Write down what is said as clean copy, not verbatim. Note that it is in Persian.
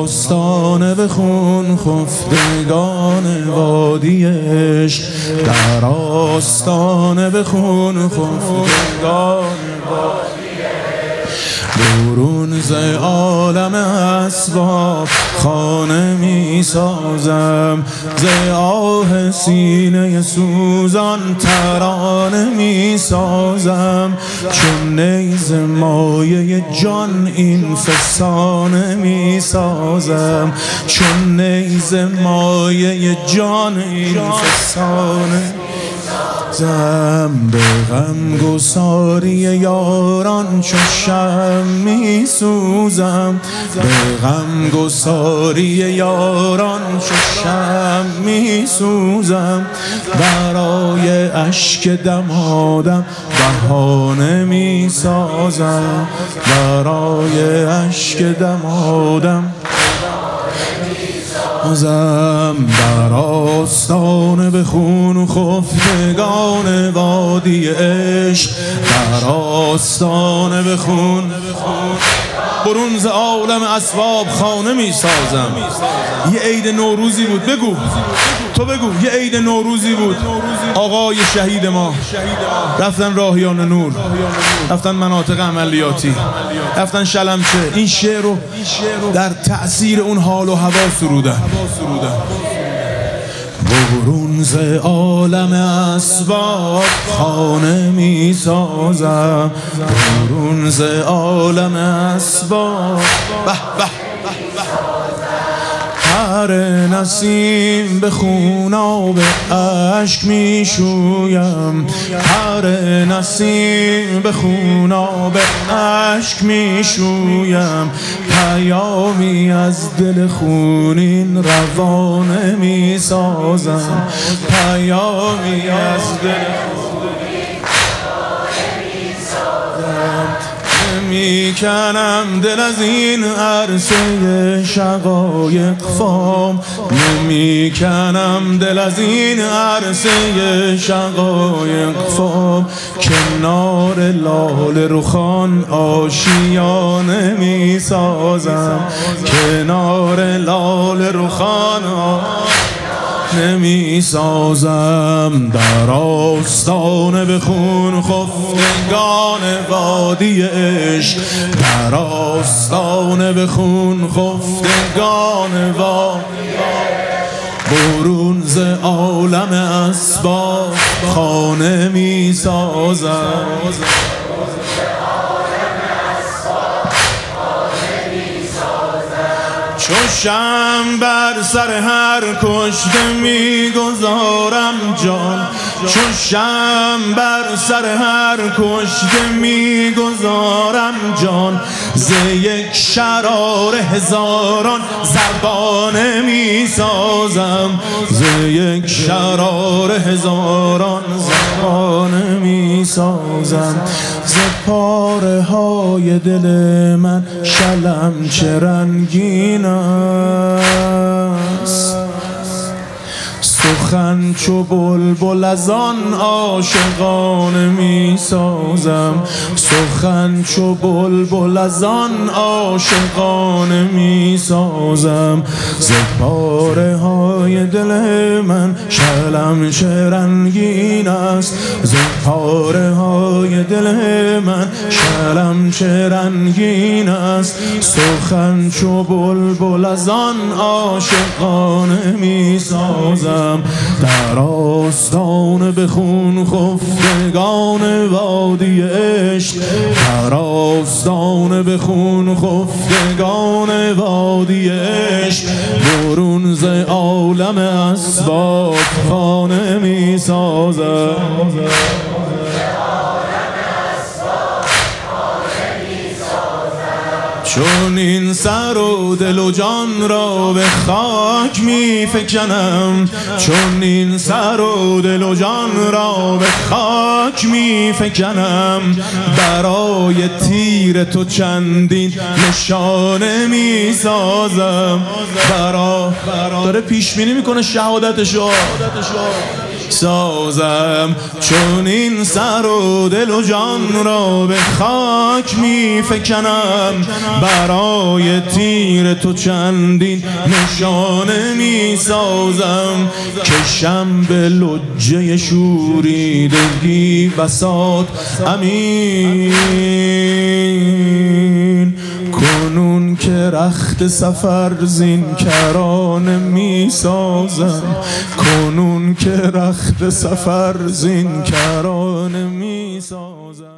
آستانه بخون خفتگان وادی عشق، در آستانه بخون خفتگان وادی عشق. برون ز عالم اسباب خانه می سازم، ز آه سینه سوزان ترانه می سازم. چون نیز مایه جان این فسانه می سازم، چون نیز مایه جان این فسانه به غم گساری یاران چو شمع می سوزم، به غم گساری یاران چو شمع می سوزم. برای اشک دمادم بهانه می سازم، برای اشک دمادم در آستانه بخون خفتگان وادی عشق، در آستانه بخون برون ز عالم اسباب خانه می سازم. یه عید نوروزی بود، بگو تو بگو، یه عید نوروزی بود. آقای شهید ما رفتن راهیان نور، رفتن مناطق عملیاتی، رفتن شلمچه. این شعر رو در تأثیر اون حال و هوا سرودن. برون ز عالم اسباب خانه می سازم، برون ز عالم اسباب. هر نسیم به خوناب اشک می شویم، هر نسیم به خوناب اشک می شویم. پیامی از دل خونین روانه می سازم، پیامی از دل میکنم دل از این عرصه شقایق فام، نمیکنم دل از این عرصه شقایق فام. کنار لاله رخان آشیانه می سازم، کنار لاله رخان نمی سازم. در آستانه بخون خفتگان وادی عشق، در آستانه بخون خفتگان وادی عشق. برون ز عالم اسباب خانه می سازم، چو شمع بر سر هر کشته میگذارم جان، چو شمع بر سر هر کشته میگذارم جان. ز یک شرار هزاران زبانه میسازم، ز یک شرار هزاران زبانه میسازم. ز پاره های دل من شلم چه رنگین است، سخن چو بلبل از آن عاشقانه می سازم، سخن چو بلبل از آن عاشقانه می سازم. ز پاره های دل من شلم چه رنگین است، ز پاره های دل من شلم چه رنگین است. سخن چو بلبل از آن عاشقانه می سازم. در آستانه بخون خفتگان وادی عشق، در آستانه بخون خفتگان وادی عشق. برون ز عالم اسباب خانه می سازم، چون این سر و دل و جان را به خاک می فکنم، چون این سر و دل و جان را به خاک می فکنم. برای تیر تو چندین نشانه می سازم. داره پیش بینی میکنه شهادتشو، سازم، چون این سر و دل و جان را به خاک می فکنم. برای تیر تو چندین نشانه می سازم، کشم به لجه شوریدگی بساط امین. کنون که رخت سفر زین کرانه می سازم، کنون که رخت سفر زین کرانه می سازم.